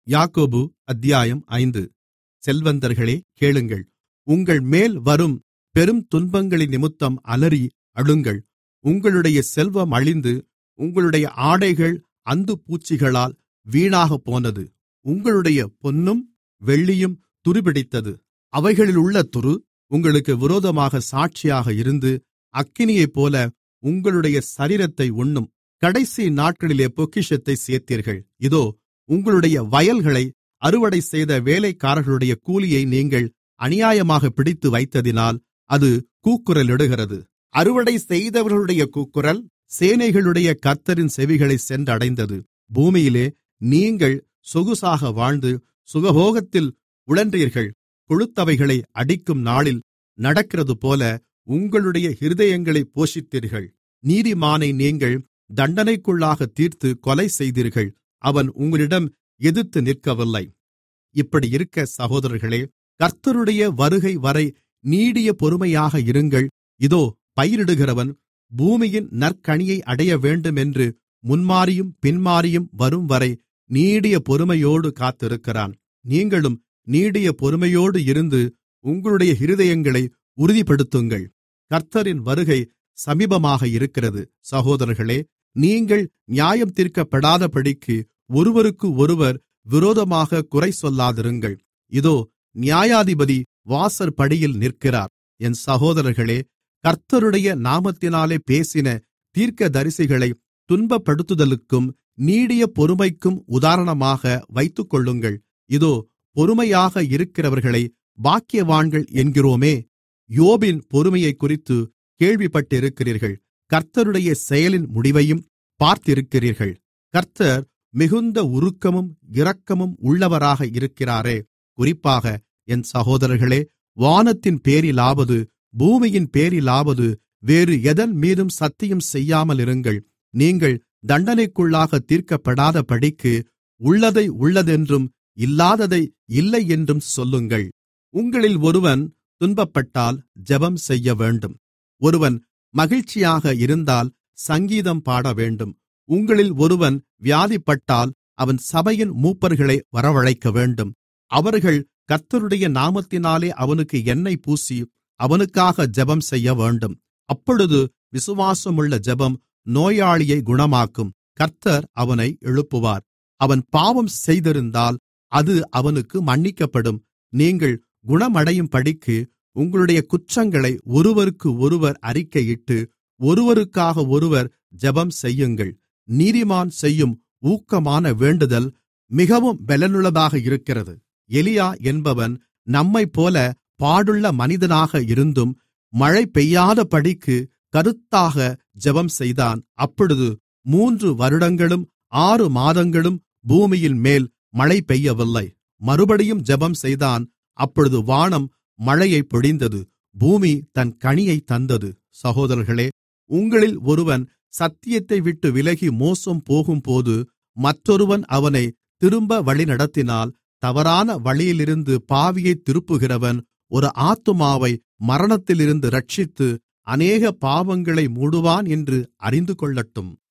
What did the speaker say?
யாக்கோபு அத்தியாயம் 5. செல்வந்தர்களே, கேளுங்கள். உங்கள் மேல் வரும் பெரும் துன்பங்களினிமித்தம் அலறி அழுங்கள். உங்களுடைய செல்வம் அழிந்து உங்களுடைய ஆடைகள் அந்துப்பூச்சிகளால் வீணாகப்போனது. உங்களுடைய பொன்னும் வெள்ளியும் துருப்பிடித்தது. அவைகளிலுள்ள துரு உங்களுக்கு விரோதமாக சாட்சியாக இருந்து அக்கினியைப்போல உங்களுடைய சரீரத்தை உண்ணும். கடைசி நாட்களிலே பொக்கிஷத்தைச் சேர்த்தீர்கள். இதோ, உங்களுடைய வயல்களை அறுவடை செய்த வேலைக்காரர்களுடைய கூலியை நீங்கள் அநியாயமாகப் பிடித்து வைத்ததினால் அது கூக்குரலிடுகிறது. அறுவடை செய்தவர்களுடைய கூக்குரல் சேனைகளுடைய கர்த்தரின் செவிகளைச் சென்றடைந்தது. பூமியிலே நீங்கள் சொகுசாக வாழ்ந்து சுகபோகத்தில் உழன்றீர்கள். கொழுத்தவைகளை அடிக்கும் நாளில் நடக்கிறதுபோல உங்களுடைய இருதயங்களைப் போஷித்தீர்கள். நீதிமானை நீங்கள் தண்டனைக்குள்ளாகத் தீர்த்து கொலை செய்தீர்கள். அவன் உங்களிடம் எதிர்த்து நிற்கவில்லை. இப்படியிருக்க சகோதரர்களே, கர்த்தருடைய வருகைவரை நீடிய பொறுமையாக இருங்கள். இதோ, பயிரிடுகிறவன் பூமியின் நற்கனியை அடையவேண்டுமென்று முன்மாறியும் பின்மாறியும் வரும்வரை நீடிய பொறுமையோடு காத்திருக்கிறான். நீங்களும் நீடிய பொறுமையோடு இருந்து உங்களுடைய இருதயங்களை உறுதிப்படுத்துங்கள். கர்த்தரின் வருகை சமீபமாக இருக்கிறது. சகோதரர்களே, நீங்கள் நியாயம் தீர்க்கப்படாதபடிக்கு ஒருவருக்கொருவர் விரோதமாக குறை சொல்லாதிருங்கள். இதோ, நியாயாதிபதி வாசற்படியில் நிற்கிறார். என் சகோதரர்களே, கர்த்தருடைய நாமத்தினாலே பேசின தீர்க்கதரிசிகளை துன்பப்படுத்துதலுக்கும் நீடிய பொறுமைக்கும் உதாரணமாக வைத்துக்கொள்ளுங்கள். இதோ, பொறுமையாக இருக்கிறவர்களை பாக்கியவான்கள் என்கிறோமே. யோபின் பொறுமையைக்குறித்து கேள்விப்பட்டிருக்கிறீர்கள். கர்த்தருடைய செயலின் முடிவையும் பார்த்திருக்கிறீர்கள். கர்த்தர் மிகுந்த உருக்கமும் இரக்கமும் உள்ளவராக இருக்கிறாரே. குறிப்பாக என் சகோதரர்களே, வானத்தின் பேரிலாவது பூமியின் பேரிலாவது வேறு எதன் மீதும் சத்தியம் செய்யாமலிருங்கள். நீங்கள் தண்டனைக்குள்ளாக தீர்க்கப்படாதபடிக்கு உள்ளதை உள்ளதென்றும் இல்லாததை இல்லை என்றும் சொல்லுங்கள். உங்களில் ஒருவன் துன்பப்பட்டால் ஜெபம் செய்யவேண்டும். ஒருவன் மகிழ்ச்சியாக இருந்தால் சங்கீதம் பாடவேண்டும். உங்களில் ஒருவன் வியாதிப்பட்டால் அவன் சபையின் மூப்பர்களை வரவழைக்கவேண்டும். அவர்கள் கர்த்தருடைய நாமத்தினாலே அவனுக்கு எண்ணெய் பூசி அவனுக்காக ஜெபம் செய்யவேண்டும். அப்பொழுது விசுவாசமுள்ள ஜெபம் நோயாளியை குணமாக்கும். கர்த்தர் அவனை எழுப்புவார். அவன் பாவம் செய்திருந்தால் அது அவனுக்கு மன்னிக்கப்படும். நீங்கள் குணமடையும்படிக்கு உங்களுடைய குற்றங்களை ஒருவருக்கு ஒருவர் அறிக்கையிட்டு ஒருவருக்காக ஒருவர் ஜெபம் செய்யுங்கள். நீதிமான் செய்யும் ஊக்கமான வேண்டுதல் மிகவும் பலனுள்ளதாக இருக்கிறது. எலியா என்பவன் நம்மைப்போல பாடுள்ள மனிதனாக இருந்தும் மழை பெய்யாதபடிக்கு கருத்தாக ஜெபம் செய்தான். அப்பொழுது 3 வருடங்களும் 6 மாதங்களும் பூமியின் மேல் மழை பெய்யவில்லை. மறுபடியும் ஜெபம் செய்தான். அப்பொழுது வானம் மழையை பொழிந்தது. பூமி தன் கனியை தந்தது. சகோதரர்களே, உங்களில் ஒருவன் சத்தியத்தை விட்டு விலகி மோசம் போகும்போது மற்றொருவன் அவனை திரும்ப வழிநடத்தினால் தவறான வழியிலிருந்து பாவியை திருப்புகிறவன் ஒரு ஆத்துமாவை மரணத்திலிருந்து இரட்சித்து அநேக பாவங்களை மூடுவான் என்று அறிந்து கொள்ளட்டும்.